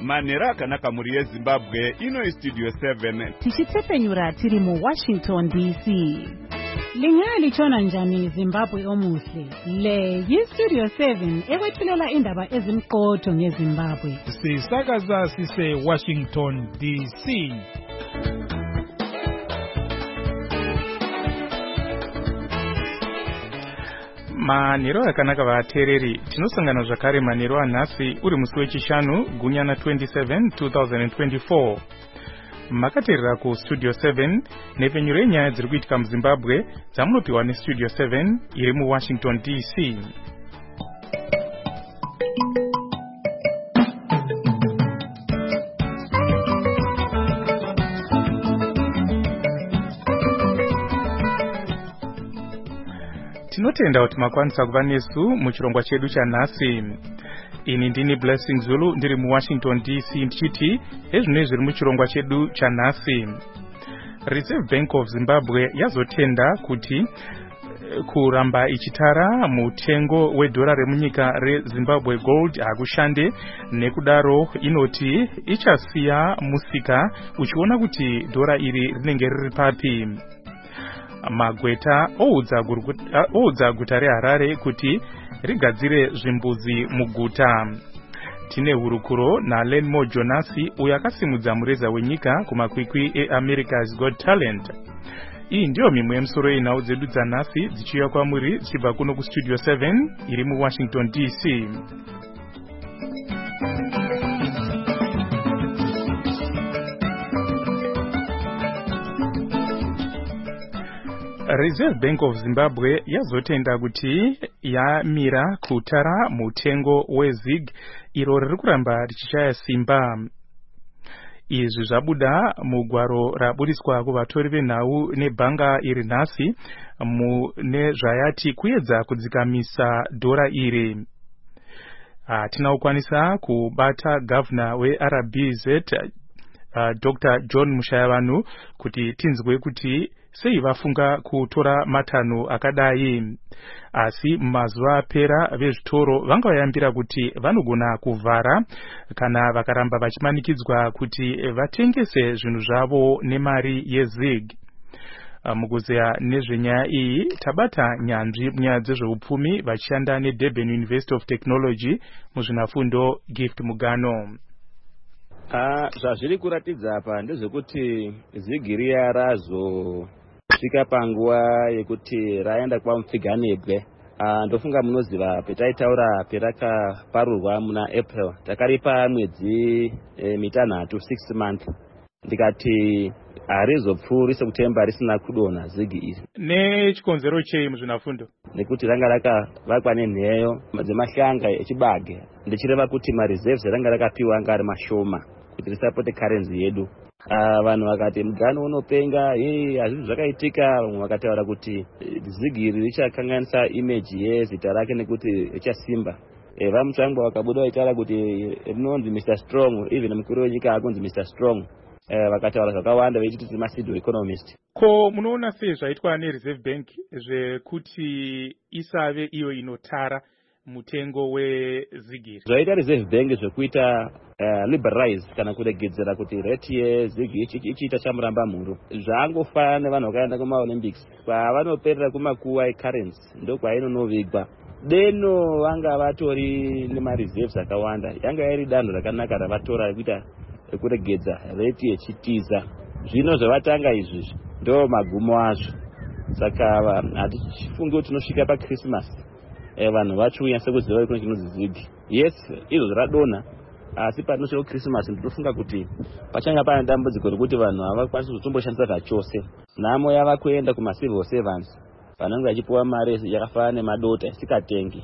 Manera akanaka muri yeZimbabwe ino Studio 7 tichitsepenyura tiri mu Washington DC. Lingali chona njani Zimbabwe omuhle. Le Studio 7 ewethulela indaba ezimqotho ngeZimbabwe. Sisakaza sise Washington DC. Manero akanaka vatereri tinosangana zvakare manero anhasi uri musi wechishanu gunyana 27 2024. Makaterera ku Studio 7 nepenyuro yenyaya dziri kuitika muZimbabwe dzamunopiwa neStudio 7 iri muWashington DC. Tinotenda kuti makwanisa kuva nesu muchirongwa chedu chanhasi. Ini ndini Blessing Zulu ndiri muWashington DC ndichiti ezvinoi zviri muchirongwa chedu chanhasi. Reserve Bank of Zimbabwe yazotenda kuti kuramba ichitara mutengo wedhora remunyika reZimbabwe Gold hakushande, nekudaro inoti ichasiya musika uchiona kuti dhora iri rinenge riri papi. Magweta oudza guta reHarare kuti rigadzire zvimbuzi muguta. Tine hurukuro naLenmo Jonasi uyo akasimudza mureza wenyika kumakwikwi eAmerica's Got Talent. Iyi ndiyo mimwe yemusoro yenhau dzedu dzanhasi dzichiuya kwamuri dzichibva kuno kuStudio 7 iri muWashington DC. Reserve Bank of Zimbabwe yazotenda kuti yamira kutara mutengo weZig iro riri kuramba richishaya simba. Izvi zvabuda mugwaro raburiswa kuvatori venhau nebhanga iri nhasi nezvayati kuedza kudzikamisa dhora iri. Tinokwanisa kubata gavana weRBZ Dr. John Mushayavanhu kuti tinzwe kuti sei vafunga kutora matanho akadai. Asi mazuva apera vezvitoro vangayambira kuti vanogona kuvhara kana vakaramba vachimanikidzwa kuti vatengese zvinhu zvavo nemari yeZig. Mukuzeya nezvenyaya iyi tabata nyanzvi munyaya dzezveupfumi vachishanda neDurban University of Technology muzvinafundo Gift Mugano. Zvazviri kuratidza apa ndezvekuti Zig riya razosvika panguva yekuti raenda kwamupfiganebwe. Ndofunga munoziva petaitaura perakaparurwa muna April takaripa mwedzi mitanhatu 6 months. Ndikati harizopfuuri sekutemba risina kudonha Zig iri. Nechikonzero chei muzvinafundo? Nekuti ranga rakavakwa nenheyo dzemahlanga echibage. Ndichireva kuti mareserves ranga rakapiwa anga ari mashoma kuti risapote currency yedu. Vanhu vakati mugano unopenga, hazvizvi zvakaitika. Vamwe vakataura kuti Zig iri richakanganisa image yezita rake nekuti richasimba. Vamutsvangwa vakabuda vaitaura kuti rinonzi Mr. Strong, even mukuru wenyika akunzi Mr. Strong. Vakataura zvakawanda vechiti masido economist. Ko munoona sei zvaitwa neReserve Bank zvekuti isave iyo inotara mutengo weZig? Zvaita Reserve Bank zvekuita liberalize kana kuregedzera kuti rate yeZig ichiita chamuramba mhuru. Zvaangofanana nevanhu vakaenda kumaOlympics kwavanoperera kumakuwa ecurrency ndokwainonovigwa. Deno vanga vatori nemareserves akawanda. Yanga iri danho rakanaka ravatora kuita kuregedza rate yechitiza. Zvino zvavatanga izvi ndo magumo azvo. Saka hatifungi kuti tinosvika paChristmas vanhu vachiuya sekuziva kuti chinonzi Zig. Yes, izvo zviradonha, asi panosvika kuChristmas ndinofunga kuti pachanga pane dambudziko rekuti vanhu havakwanisi kuzotomboshandisa zvachose. Nhamo yava kuenda kumacivil servants vanenge vachipiwa mari yakafanana nemadota isikatengi.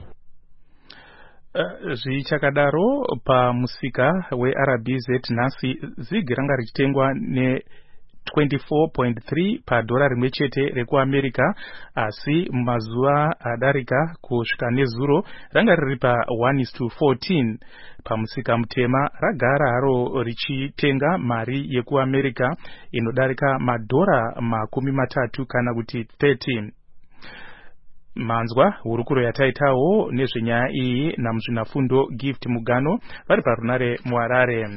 Zvichakadaro pamusika weRBZ nhasi Zig ranga richitengwa ne 24.3 padhora rimwe chete rekuAmerica, asi mazuva adarika kusvika nezuro ranga riri pa 1:14. Pamusika mutema ragara haro richitenga mari yekuAmerica inodarika madhora 30 kana kuti 30. manzwa hurukuro yataitawo nezvenyaya iyi namuzvinafundo Gift Mugano vari parunare muHarare.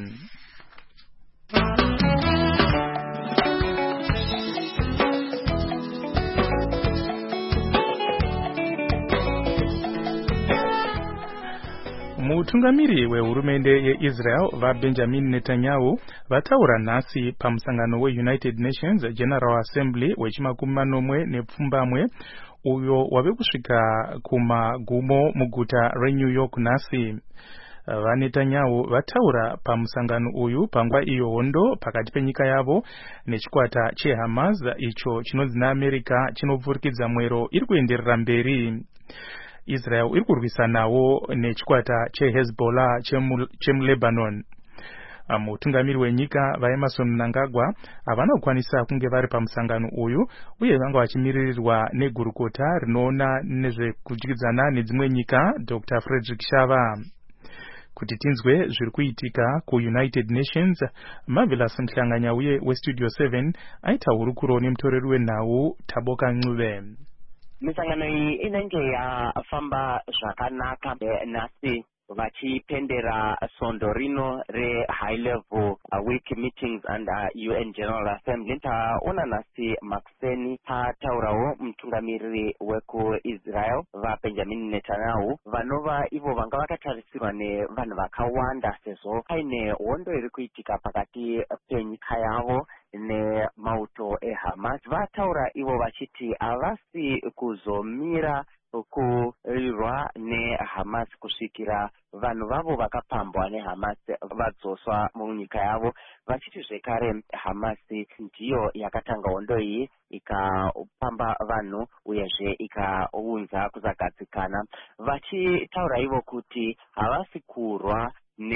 Mutungamiri wehurumende yeIsrael vaBenjamin Netanyahu vataura nhasi pamusangano weUnited Nations General Assembly wechimakumanomwe uyo wave kusvika kumagumo muguta reNew York nhasi. VaNetanyahu vataura pamusangano uyu panguva iyo hondo pakati penyika yavo nechikwata cheHamas icho chinonzi neAmerica chinopfurikidza mwero iri kuenderera mberi. Israel iri kurwisanawo nechikwata cheHezbollah chemuLebanon. Mutungamiri wenyika vaEmmerson Mnangagwa havana kukwanisa kunge vari pamusangano uyu uye vanga vachimiririrwa negurukota rinoona nezvekudyidzana nedzimwe nyika Dr. Frederick Shava. Kuti tinzwe zviri kuitika kuUnited Nations, Marvelous Mhlanganyauye weStudio 7 aita hurukuro nemutoreri wenhau Taboka Ncube. Misangano iyi inenge yafamba zvakanaka nhasi vachipendera sondo rino re-high level week meetings under UN General Assembly. Taona nhasi makuseni pataurawo mutungamiriri wekuIsrael vaBenjamin Netanyahu vanova ivo vanga vakatarisirwa nevanhu vakawanda sezvo paine hondo iri kuitika pakati penyika yavo nemauto eHamas. Vataura ivo vachiti havasi kuzomira kurirwa neHamas kusvikira vanhu vavo vakapambwa neHamas vadzoswa munyika yavo. Vachiti zvekare Hamas ndiyo yakatanga hondo iyi ikapamba vanhu uyezve ikaunza kuzagadzikana. Vachitaura ivo kuti havasi kurwa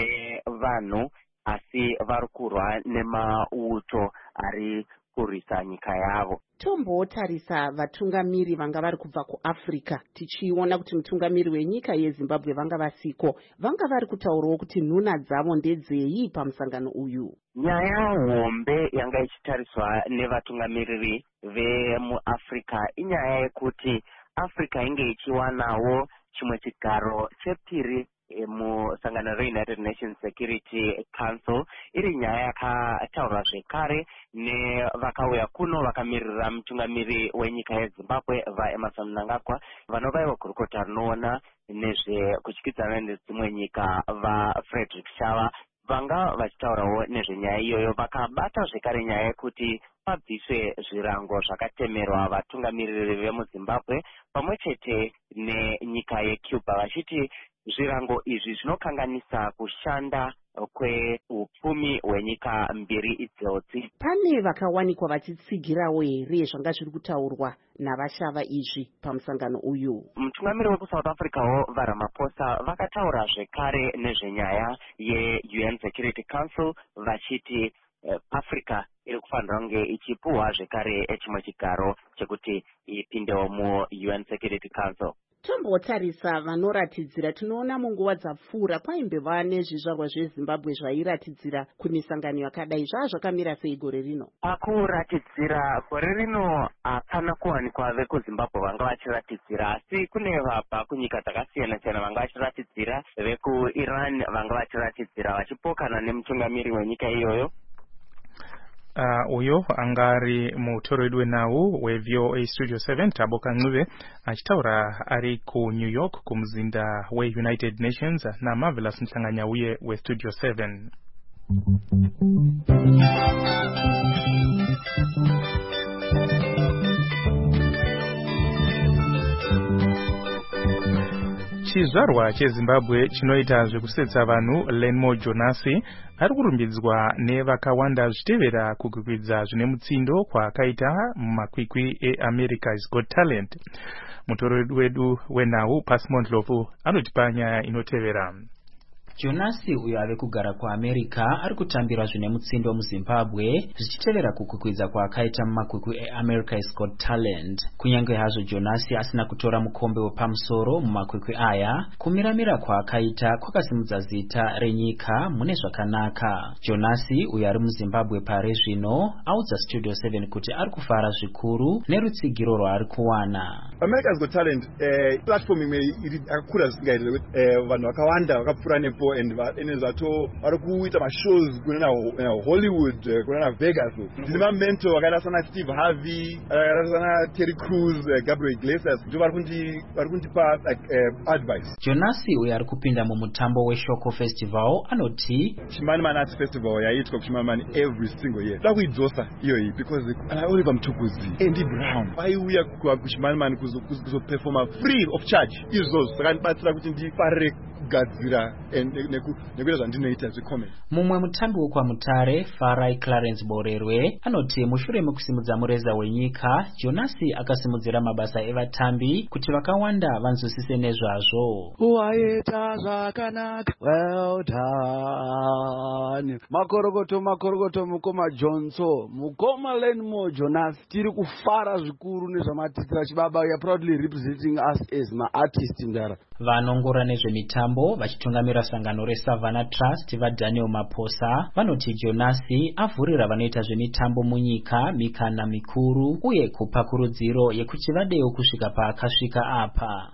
nevanhu asi vari kurwa nemauto ari kurwisa nyika yavo. Tombotarisa vatungamiri vanga vari kubva kuAfrica tichiona kuti mutungamiri wenyika yeZimbabwe vanga vasiko, vanga vari kutaurawo kuti nhuna dzavo ndedzei pamusangano uyu. Nyaya hombe yanga ichitariswa nevatungamiriri vemuAfrica inyaya yekuti Africa inge ichiwanawo chimwe chigaro chepiri musangano reUnited Nations Security Council. Iri nyaya yakataurwa zvekare nevakauya kuno vakamirira mutungamiri wenyika yeZimbabwe vaEmmerson Mnangagwa vanova ivo gurukota rinoona nezvekudyidzana nedzimwe nyika vaFrederick Shava vanga vachitaurawo nezvenyaya iyoyo. Vakabata zvekare nyaya yekuti pabviswe zvirango zvakatemerwa vatungamiriri vemuZimbabwe pamwe chete nenyika yeCuba vachiti zvirango izvi zvinokanganisa kushanda kweupfumi hwenyika mbiri idzodzi. Pane vakawanikwa vachitsigirawo here zvanga zviri kutaurwa navashava izvi pamusangano uyu? Mutungamiri wekuSouth Africawo vaRamaphosa vakataura zvekare nezvenyaya yeUN Security Council vachiti Africa iri kufanira kunge ichipuhwa zvekare chimwe chigaro chekuti ipindewo muUN Security Council. Tombotarisa vanoratidzira, tinoona munguva dzapfuura kwaimbeva nezvizvarwa zveZimbabwe zvairatidzira kumisangano yakadai. Zvazvakamira sei gore rino? Pakuratidzira gore rino hapana kuwanikwa vekuZimbabwe vanga vachiratidzira, asi kune vabva kunyika dzakasiyana siyana vanga vachiratidzira, vekuIran vanga vachiratidzira vachipokana nemutungamiri wenyika iyoyo. Uyo angari mutoreri wenhau weVOA Studio 7 Taboka Ncube achitaura ari kuNew York kumuzinda weUnited Nations naMarvelous Mhlanganyauye weStudio 7. Chizvarwa cheZimbabwe chinoita zvekusetsa vanhu Lenmo Jonasi ari kurumbidzwa nevakawanda zvichitevera kukwikwidza zvine mutsindo kwaakaita mumakwikwi eAmerica's Got Talent. Mutoreri wedu wenhau Pasimon Ndlovu anotipa nyaya inotevera. Jonasi uyo ave kugara kuAmerica ari kutambira zvine mutsindo muZimbabwe zvichitevera kukwikwidza kwaakaita mumakwikwi eAmerica's Got Talent. Kunyange hazvo Jonasi asina kutora mukombe wepamusoro mumakwikwi aya, kumiramira kwaakaita kwakasimudza zita renyika mune zvakanaka. Jonasi uyo ari muZimbabwe pari zvino audza Studio 7 kuti ari kufara zvikuru nerutsigiro rwaari kuwana. America's Got Talent platform imwe yakakura zvisingaite kuti vanhu vakawanda vakapfuura nepo and vato vari kuita mashows kunana Hollywood kunana Vegas. Ndine mamento vakaita sana Steve Harvey, vakaita sana Terry Crews, Gabriel Iglesias ndo vari kundipa advice. Jonasi uyo ari kupinda mumutambo weShoko Festival anoti Chimanimani Arts Festival yaitwa kuChimanimani every single year. Toda kuidzosa iyoyi because Oliver Mtukudzi, Andy Brown vaiuya kuChimanimani kuzoperforma free of charge. Izvo zvakandibatsira kuti ndifarire kugadzira nekuita zvandinoita zveComedy. Mumwe mutambi wekwaMutare Farai Clarence Borerwe anoti mushure mekusimudza mureza wenyika, Jonasi akasimudzira mabasa evatambi kuti vakawanda vanzwisise nezvazvo. Waita zvakanaka, well done. Makorokoto mukoma Johnson, mukoma Lenmo Jonasi, tiri kufara zvikuru nezvamatitira chibaba. We are proudly representing us as ma-artists ndara. Vanongora nezvemitambo vachitungamira sangano reSavannah Trust vaDaniel Maposa vanoti Jonasi avhurira vanoita zvemitambo munyika mikana mikuru uye kupa kurudziro yekuti vadewo kusvika paakasvika apa.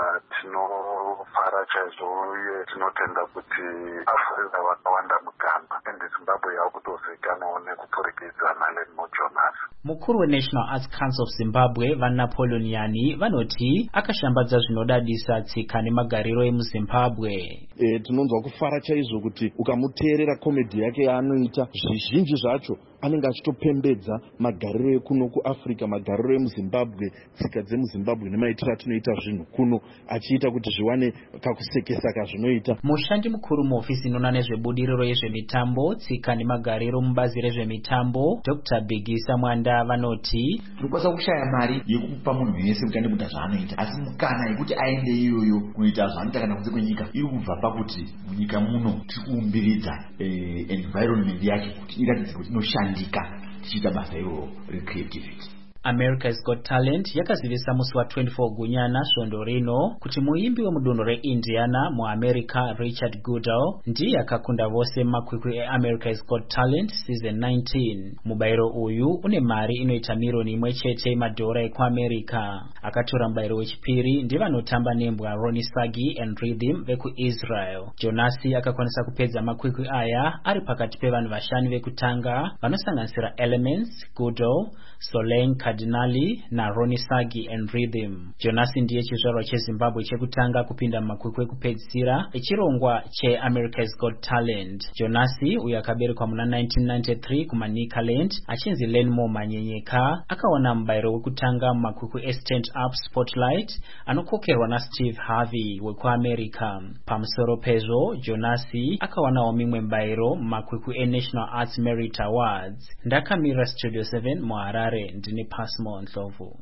Tinofara chaizvo uye tinotenda kuti Afrika vakawanda mugamba ende Zimbabwe yakutozikanwawo nekupfurikidza naLenmo Jonasi. Mukuru weNational Arts Council of Zimbabwe vaNapoleon Yani vanoti akashambadza zvinodadisa tsika nemagariro emuZimbabwe. Tinonzwa kufara chaizvo kuti ukamuteerera comedy yake yaanoita zvizhinji zvacho anenge achitopembedza magariro ekuno kuAfrica, magariro emuZimbabwe, tsika dzemuZimbabwe nemaitiro atinoita zvinhu kuno, achiita kuti zviwane kakusekesa kazvinoita. Mushandi mukuru muofisi inoona nezvebudiriro yezvemitambo, tsika nemagariro mubazi rezvemitambo, Dr. Bigisa Mwanda vanoti tikukwanisa kushaya mari yekupa munhu wese kuti aende kuita zvaanoita, asi mukana yekuti aende iyoyo kuita zvaanoita kana kunze kwenyika iri kubva pakuti munyika muno tiri kuumbiridza environment yake kuti iratidze kuti inoshandika tichiita basa iroro recreativity. America's Got Talent yakazivisa musi wa 24 Gunyana svondo rino kuti muimbi wemudunhu reIndiana muAmerica Richard Goodall ndiye akakunda vose makwikwi eAmerica's Got Talent season 19. Mubairo uyu une mari inoita milioni 1 madhora ekuAmerica. Akatora mubairo wechipiri ndivanotamba nembwa Ronnie Sagi and Rhythm vekuIsrael. Jonasi akakwanisa kupedza makwikwi aya ari pakati pevanhu vashanu vekutanga vanosanganisira Elements, Goodall, Soleng Cardinali na Ronnie Sagi and Rhythm. Jonasi ndiye chizvarwa cheZimbabwe chekutanga kupinda makwikwi ekupedzisira echirongwa cheAmerica's Got Talent. Jonasi uyo akaberekwa muna 1993 kuManicaland achinzi Lenmo Manyenyeka akawana mubairo wekutanga mumakwikwi eStand Up Spotlight anokokerwa naSteve Harvey wekuAmerica. Pamusoro pezvo Jonasi akawanawo mimwe mubairo mumakwikwi eNational Arts Merit Awards. Ndakamira Studio 7 muHarare ndine Pasmo Ndlovu.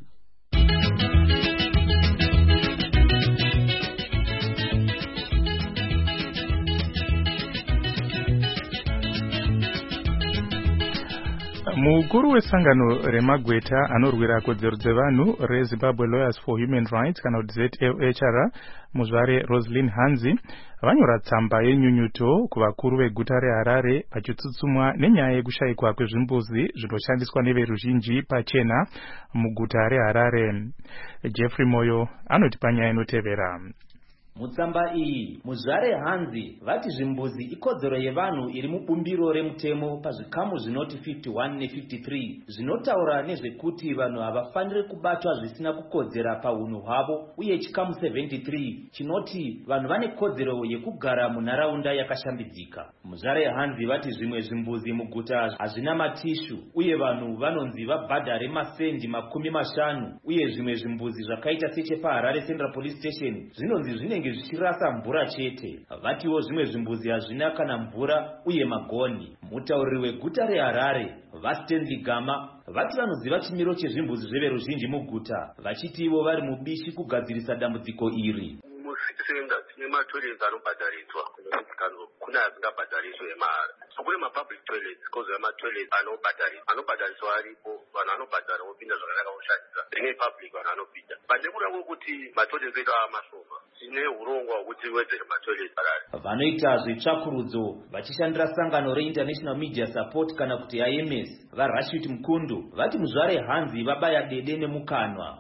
Mukuru wesangano remagweta anorwira kodzero dzevanhu reZimbabwe Lawyers for Human Rights kana kuti ZLHR muzvare Roslyn Hanzi vanyora tsamba yenyunyuto kuvakuru veguta reHarare vachitsutsumwa nenyaya yekushayikwa kwezvimbuzi zvinoshandiswa neveruzhinji pachena muguta reHarare. Jeffrey Moyo anoti panyaya inotevera. Mutsamba iyi muzvare Hanzi vati zvimbuzi ikodzero yevanhu iri mubumbiro remutemo pazvikamu zvinoti 51 ne53 zvinotaura nezvekuti vanhu havafaniri kubatwa zvisina kukodzera paunhu hwavo, uye chikamu 73 chinoti vanhu vane kodzero yekugara munharaunda yakashambidzika. Muzvare Hanzi vati zvimwe zvimbuzi muguta hazvina matishu uye vanhu vanonzi vabhadhare masendi 50, uye zvimwe zvimbuzi zvakaita sechepaHarare Central Police Station zvinonzi zvine zvichirasa mvura chete. Vatiwo zvimwe zvimbuzi hazvina kana mvura uye magoni. Mutauriri weguta reHarare vaStanley Gama vati vanoziva chimiro chezvimbuzi zveveruzhinji muguta, vachitiwo vari mubishi kugadzirisa dambudziko iri. Musenga tine matoilets anobhadhariswa kuna asingabhadhariswe emahara. So kune mapublic toilets kozoya matoilets anobhadhariswa aripo, vanhu anobhadhara vopinda zvakanaka voshandisa. Rimwe public vanhu anopinda. Pandekuda kwokuti matoilets edu amashoma tine urongwa hwokuti wedzere matoilets Harare. Vanoita zvitsvakurudzo vachishandira sangano reInternational Media Support kana kuti IMS vaRashid Mkundu vati muzvare Hanzi vabaya dede nemukanwa.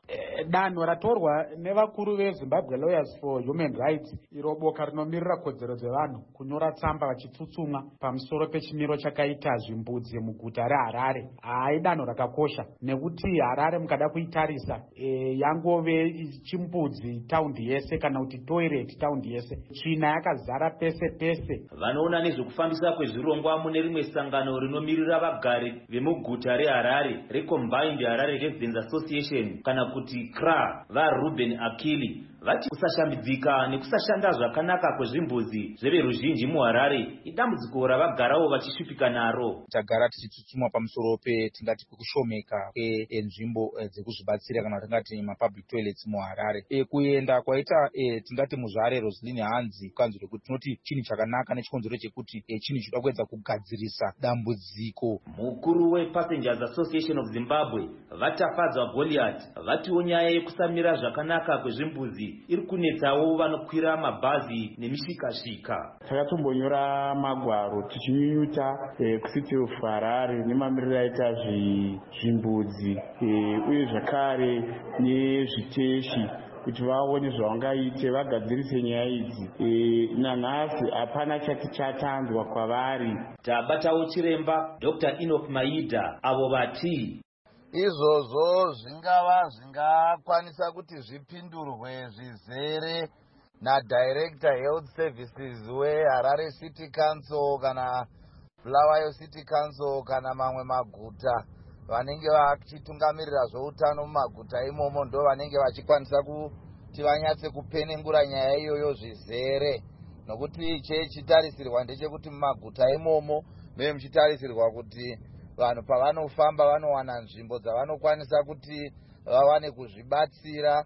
danho ratorwa nevakuru vezimbabwe lawyers for human rights, iro boka rinomirira kodzero dzevanhu, kunyora tsamba vachitsutsumwa pamusoro pechimiro chakaita zvimbudzi muguta reharare. Idanho rakakosha nekuti Harare mukada kuitarisa yangove chimbudzi taundi yese kana kuti toilet taundi yese, tsvina yakazara pese pese. Vanoona nezvekufambisa kwezvirongwa mune rimwe sangano rinomirira vagari vemuguta reHarare reCombined Harare Residents Association kana kuti CRA, vaRuben Akili, vati kusashambidzika nekusashanda zvakanaka kwezvimbuzi zveveruzhinji muHarare idambudziko ravagarawo vachishupika naro. Tagara tichitsutsumwa pamusoro tingati kushomeka kwenzvimbo dzekuzvibatsira kana tingati mapublic toilets muHarare. Kuenda kwaita tingati muzvare Roslyn Hanzi kukanzwira kuti tinoti chinhu chakanaka nechikonzero chekuti chinhu chinoda kuedza kugadzirisa dambudziko. Mukuru wePassengers Association of Zimbabwe vatafadzwa Goliath vatiwo nyaya yekusamira zvakanaka kwezvimbuzi iri kunetsawo vanokwira mabhazi nemishikashika. Takatombonyora magwaro tichinyunyuta kuCity of Harare nemamiriro aita zvimbudzi uye zvakare nezviteshi kuti vaone zvavangaite vagadzirise nyaya idzi. Nanhasi hapana chati chatanzwa kwavari. Tabatawo chiremba Dr. Enoch Maida avo vati izvozvo zvingakwanisa kuti zvipindurwe zvizere naDirector Health Services weHarare City Council kana Bulawayo City Council kana mamwe maguta vanenge vachitungamirira zveutano mumaguta imomo, ndo vanenge vachikwanisa kuti vanyatse kupenengura nyaya iyoyo zvizere, nokuti chitarisirwa ndechekuti mumaguta imomo meye muchitarisirwa kuti vanhu pavanofamba vanowana nzvimbo dzavanokwanisa kuti vawane kuzvibatsira,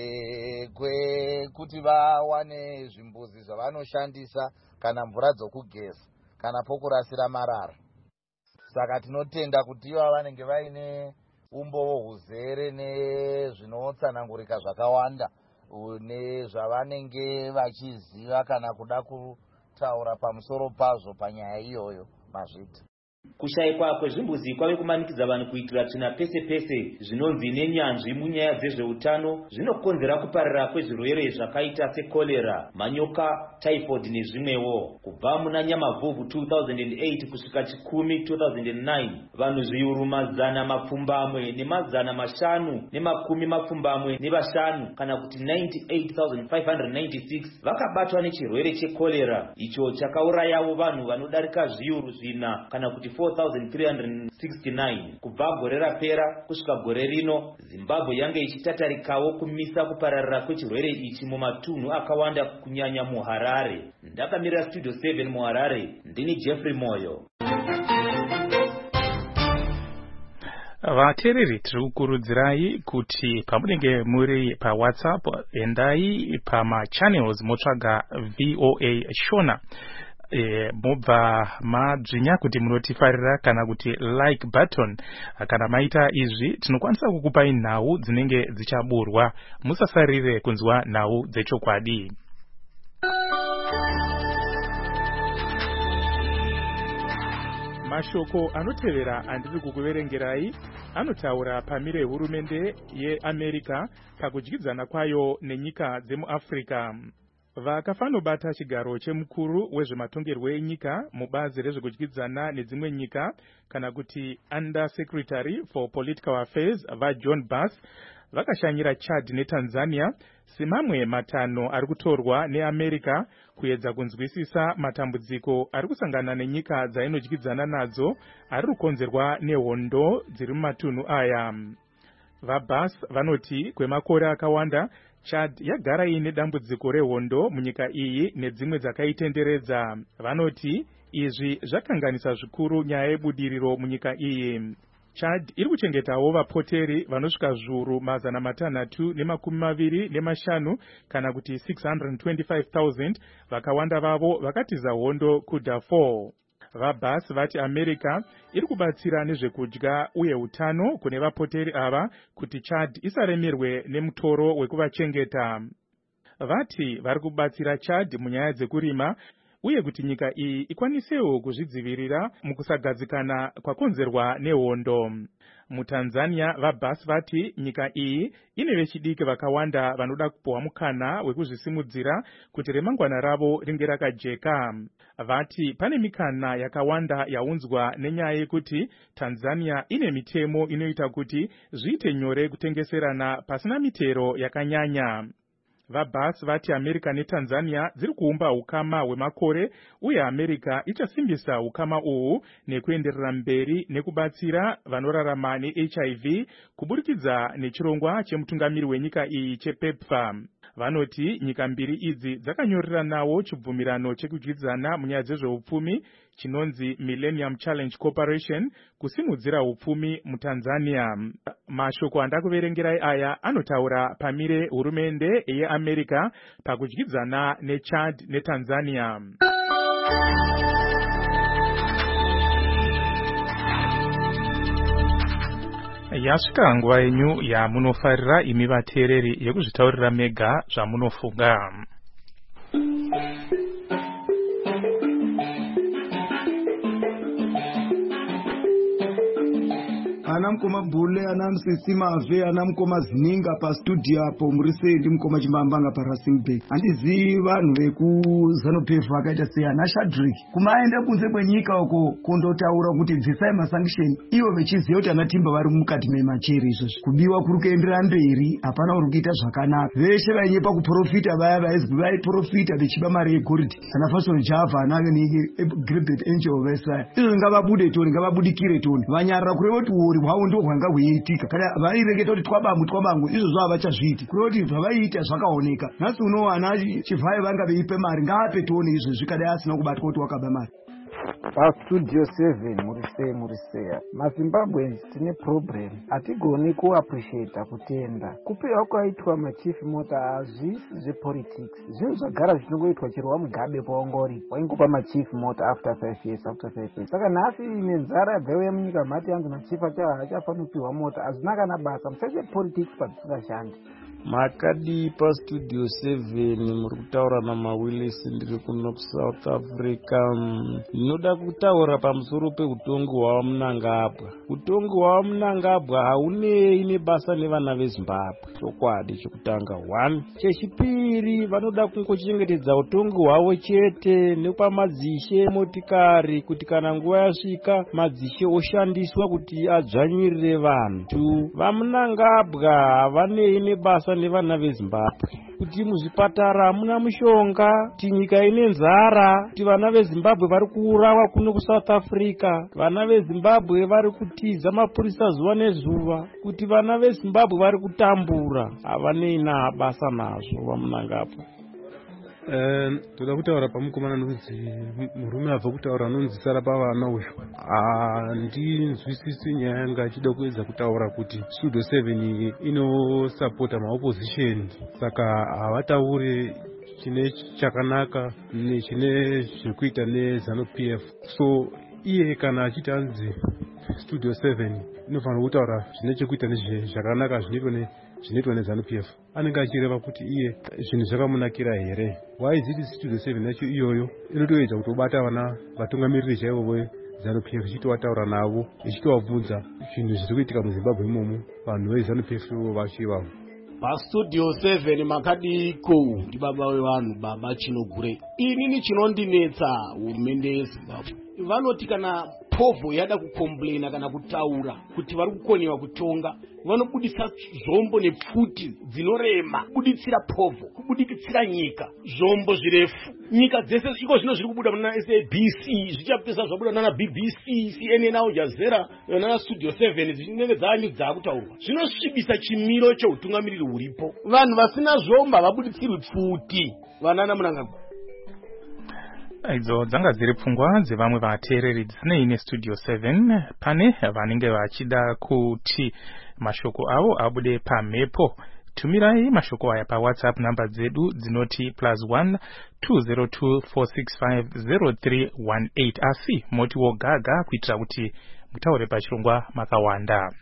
kuti vawane zvimbuzi zvavanoshandisa kana mvura dzokugeza kana pokurasira marara. Saka tinotenda kuti ivo vanenge vaine umbowo huzere nezvinotsanangurika zvakawanda nezvavanenge vachiziva kana kuda kutaura pamusoro pazvo panyaya iyoyo mazvita. Kushayikwa kwezvimbuzi kwave kumanikidza vanhu kuitira tsvina pese pese zvinonzi nenyanzvi munyaya dzezveutano zvinokonzera kuparira kwezvirwere zvakaita sekolera, manyoka, typhoid nezvimwewo. Kubva muna Nyamavhuvhu 2008 kusvika Chikumi 2009 vanhu zviuru 550,595 kana kuti 98,596 vakabatwa nechirwere chekolera, icho chakaurayawo vanhu vanodarika zviuru 4 kana kuti 4,369. Kubva gore rapera kusvika gore rino, Zimbabwe yange ichitatarikawo kumisa kupararira kwechirwere ichi mumatunhu akawanda kunyanya muHarare. Ndakamirira Studio 7 muHarare, ndini Jeffrey Moyo. Vateereri, tiri kukurudzirai kuti pamunenge muri paWhatsApp endai pamachannels motsvaga VOA Shona. Mobva madzvinya kuti munotifarira kana kuti like button. Kana maita izvi tinokwanisa kukupai nhau dzinenge dzichaburwa. Musasarire kunzwa nhau dzechokwadi. Mashoko anotevera andiri kukuverengerai anotaura pamire hurumende yeAmerica pakudyidzana kwayo nenyika dzemuAfrica. Vakafanobata chigaro chemukuru wezvematongerwo enyika mubazi rezvekudyidzana nedzimwe nyika kana kuti Under Secretary for Political Affairs vaJohn Bass vakashanyira Chad neTanzania semamwe matanho ari kutorwa neAmerica kuedza kunzwisisa matambudziko ari kusangana nenyika dzainodyidzana nadzo ari kukonzerwa nehondo dziri mumatunhu aya. VaBass vanoti kwemakore akawanda Chad yagara ine dambudziko rehondo munyika iyi nedzimwe dzakaitenderedza. Vanoti izvi zvakanganisa zvikuru nyaya yebudiriro munyika iyi. Chad iri kuchengetawo vapoteri vanosvika zviuru 625 kana kuti 625,000 vakawanda vavo vakatiza hondo kuDarfur. VaBass vati America iri kubatsira nezvekudya uye utano kune vapoteri ava kuti Chad isaremerwe nemutoro wekuvachengeta. Vati vari kubatsira Chad munyaya dzekurima uye kuti nyika iyi ikwanisewo kuzvidzivirira mukusagadzikana kwakonzerwa nehondo. Mutanzania vabhasi vati nyika iyi ine vechidiki vakawanda vanoda kupuwa mukana wekuzvisimudzira kuti remangwana ravo ringe rakajeka. Vati pane mikana yakawanda yaunzwa nenyaya yekuti Tanzania ine mitemo inoita kuti zviite nyore kutengeserana pasina mitero yakanyanya. Vabhasi vati America neTanzania dziri kuumba ukama hwemakore uye America ichasimbisa ukama uhu nekuenderera mberi nekubatsira vanorarama neHIV kuburikidza nechirongwa chemutungamiri wenyika iyi chePEPFAR. Vanoti nyika mbiri idzi dzakanyoreranawo chibvumirano chekudyidzana munyaya dzezveupfumi chinonzi Millennium Challenge Corporation kusimudzira upfumi muTanzania. Mashoko andakuverengerai aya anotaura pamire hurumende yeAmerica pakudyidzana neChad neTanzania. Yasvika nguva yenyu yamunofarira imi vateereri yekuzvitaurira mega zvamunofunga. Ana mkoma Bule, ana msisi Mave, ana mkoma Zininga pa studio hapo Murisendi mkoma Chimbambanga pa Racing Bay. Andizi vanhu veku ZANU-PF vakaita sei ana Shadrack kumaenda kunze kwenyika uko kundotaura kuti bvisai masanction ivo vechiziva kuti ana Timba vari mukati memacheri izvozvo kubiwa kuri kuenderera mberi hapana uri kuita zvakanaka. Veshe vainyepa kuprofita vaya vaizwi vaiprofita vechiba mari yegoridhe ana Fashion Java ana Gilbert Angel vesaya izvo ngavabude toni ngavabudikire toni vanyarira kureva kuti uri hwavo ndo hwanga hweiitika kana vaireketa kuti twabangu izvozvo havachazviiti kureva kuti zvavaiita zvakaoneka. Nhasi unowana Chivhai vanga veipe mari ngaape toni izvo zvikadai asina kubatwa kuti wakaba mari. Studio 7 Muriseya maZimbabweans tine problem hatigoni kuappreciata kutenda kupiwa kwaitwa machief mota hazvisi zvepolitics zvinhu zvagara zvichingoitwa chero wamugabe paungori waingopa machief mota after 5 years saka nhasi nenzara yabvaiuya munyika mhati yanzi machief achafanira kupiwa mota hazvina kana basa musache politics padzisingashandi. Makadi pa Studio 7 muri kutaura naMawillis ndiri kuno kuSouth Africa. Ndinoda kutaura pamusoro peutongi hwaMnangagwa. Utongi hwaMnangagwa haunei nebasa nevana veZimbabwe. Chokwadi chokutanga 1. Chechipiri vanoda kungochengetedza utongi hwavo chete nepamadzishe motikari kuti kana nguva yasvika madzishe oshandiswa kuti adzvanyirire vanhu. 2. VaMnangagwa havanei nebasa nevana veZimbabwe kuti muzvipatara hamuna mushonga, kuti nyika ine nzara, kuti vana veZimbabwe vari kuurawa kuno kuSouth Africa, vana veZimbabwe vari kutiza mapurisa zuva nezuva, kuti vana veZimbabwe vari kutambura. Havanei basa nazvo vaMnangagwa. Toda kutaura pamukomana nonzi murume abva kutaura anonzi Sarapavana uyu. Handinzwisisi nyaya yanga achida kuedza kutaura kuti Studio 7 inosapota maopposition, saka havataure chine chakanaka nechine zvekuita neZANU-PF. So iye kana achiti anzi Studio 7 inofanira kutaura zvine chekuita nezvakanaka zvinoitwa neZANU-PF. Anenge achireva kuti iye zvinhu zvakamunakira here. Waiziti Studio 7 yacho iyoyo inotoedza kutobata vana vatungamiriri chaivo veZANU-PF ichitowataura navo ichitovabvunza zvinhu zviri kuitika muZimbabwe imomo vanhu veZANU-PF vachivavo. PaStudio 7 makadiko ndi baba wevanhu baba Chinogure. Inini chinondinetsa hurumende yeZimbabwe. Vanoti kana povo yada kukomplaina kana kutaura kuti vari kukoniwa kutonga vanobudisa zvombo nepfuti dzinorema kubuditsira povo kubudikitsira nyika zvombo zvirefu. Nyika dzese iko zvino zviri kubuda muna SABC zvichapesa zvabuda nana BBC, CNN, Al Jazeera nana Studio 7 zvinenge dzani dzakutaurwa. Zvinosvibisa chimiro cheutungamiriri huripo. Vanhu vasina zvombo havabuditsirwi pfuti. Vanana Mnangagwa. Idzo dzanga dziri pfungwa dzevamwe vateereri dzisinei neStudio 7 pane vanenge vachida kuti mashoko avo abude pamhepo. Tumirai mashoko aya paWhatsApp namba dzedu dzinoti +1 202 465 0318 asi moti wogaga kuitira kuti mutaure pachirongwa makawanda.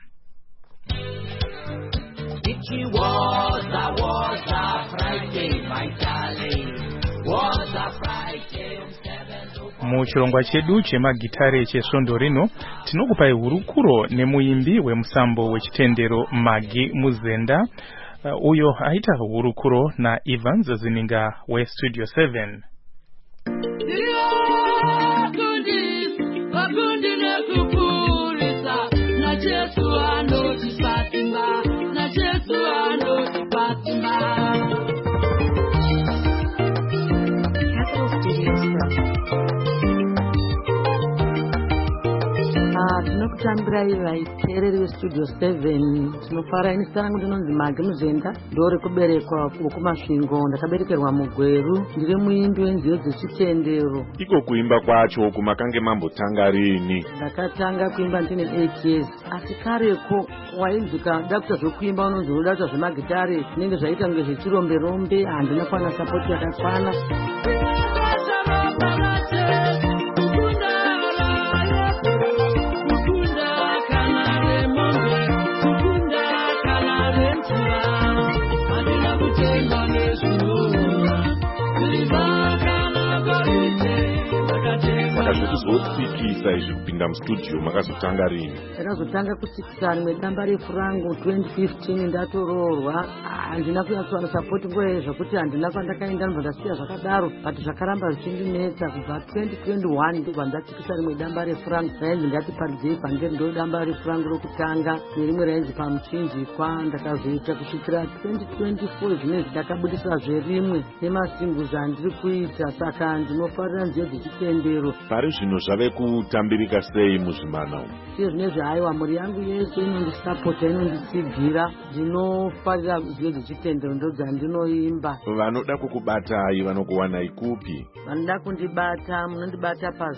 Muchirongwa chedu chemagitare chesvondo rino tinokupai hurukuro nemuimbi wemusambo wechitendero Magi Muzenda uyo aita hurukuro naIvan Zininga weStudio 7. Tinokutambirai vaiteereri veStudio 7. Tinofara ini zita rangu ndinonzi Magi Muzenda, ndori kuberekwa kumasvingo. Ndakaberekerwa muGweru, ndiri muimbi wenziyo dzechitendero. Iko kuimba kwacho kumakange mambotanga rini? Ndakatanga kuimba ndine 8 years, asi kareko wainzika da kutazvokuimba unonzi unoda kuita zvemagitare zvinenge zvaita kunge zvechirombe-rombe, handina kuwana sapoti yakakwana. Zvekuzotsikisa izvi kupinda mustudio makazotanga rini? Ndakazotanga kutsikisa rimwe damba refu rangu 2015 ndatoroorwa. Handina kunyatsowana sapoti nguva iyo zvokuti handina kwandakaenda ndobva ndasiya zvakadaro, but zvakaramba zvichindinetsa. Kubva 2021 ndobva ndatsikisa rimwe damba refu rangu rainzi Ngatiparidzei Vhangeri, ndo damba refu rangu rokutanga, nerimwe rainzi Pamuchinjikwa. Ndakazoita kusvikira 2024 zvinezvi ndakabudisa zverimwe nemasinguzi andiri kuita, saka ndinofarira nziyo dzechitendero. Pari zvino zvave kutambirika sei muzvimana umu? Iyo zvinezvi haiwa mhuri yangu yese inondisapota, inonditsigira. Ndinofarira nziyo dzechitendero, ndo dzandinoimba. Vanoda kukubatai vanokuwanai kupi? Vanoda kundibata munondibata pa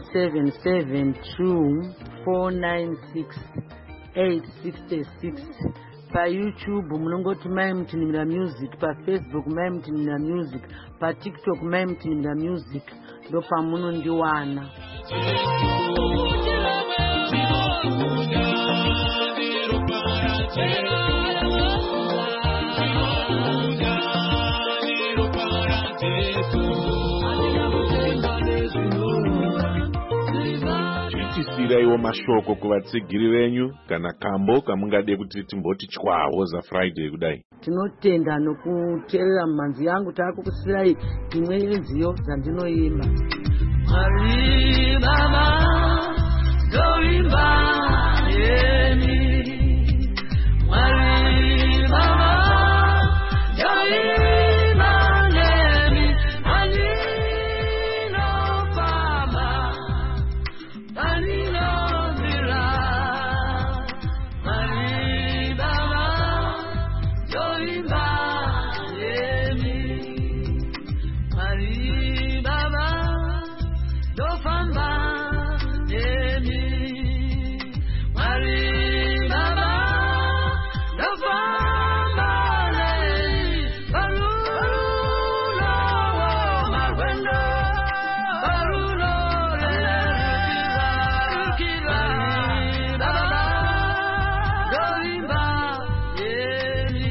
0772 496 866. PaYouTube munongoti Mai Mutinimira Music, paFacebook Mai Mutinimira Music, paTikTok Mai Mutinimira Music, ndo pamunondiwana. Itisiraiwo mashoko kuvatsigiri venyu kana kambo kamungade kuti timboti chwawo zaFriday kudai. Tinotenda nokuteerera mumanzi yangu taakukusirai imwe yenziyo dzandinoimba. Mwari Baba ndoimba nemi, Mwari Baba ndoimba nemi, andinofama andinobvira, Mwari Baba ndoimba nemi, Mwari Baba ndofamba nemi, Mwari Baba ndofamba nemi, parulo marwendo, parulo rukira, Baba ndoimba nemi,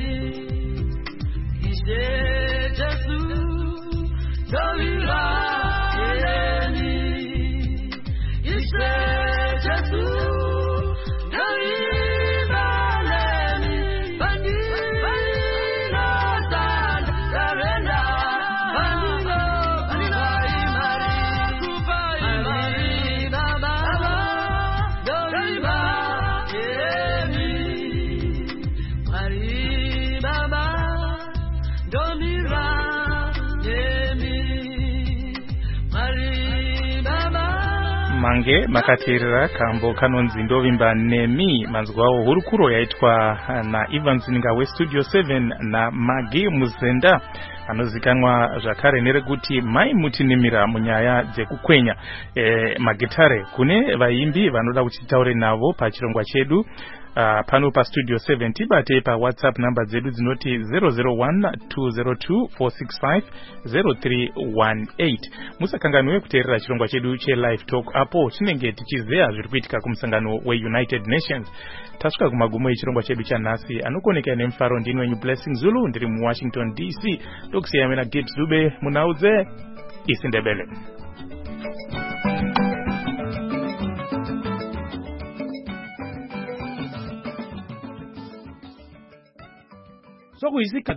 Ishe Jesu ndoimba nemi, Ishe Jesu ndoimba nemi, bandino tanda darenda, bandino imari kupai Baba ndoimba nemi, Mwari Baba ndomira nemi, Mwari Baba. Mange makateerera kambo kanonzi Ndovimba Nemi, manzwa awo hurukuro yaitwa naIvan Zininga weStudio 7 naMagi Muzenda, anozikanwa zvakare nerekuti Mai Mutinimira munyaya dzekukwenya magitare. Kune vaimbi vanoda kuti taure navo pachirongwa chedu pano paStudio 7, tibate paWhatsApp namba dzedu dzinoti 001-202-465-0318. Musakanganwe kuteerera chirongwa chedu cheLive Talk, apo chinenge tichizeya zviri kuitika kumusangano weUnited Nations. Tasvika kumagumo echirongwa chedu chanhasi. Anokoneka nemufaro ndini wenyu Blessing Zulu, ndiri muWashington DC. Tokusiyamena Gibbs Dube munaudze isindebele. so kuizika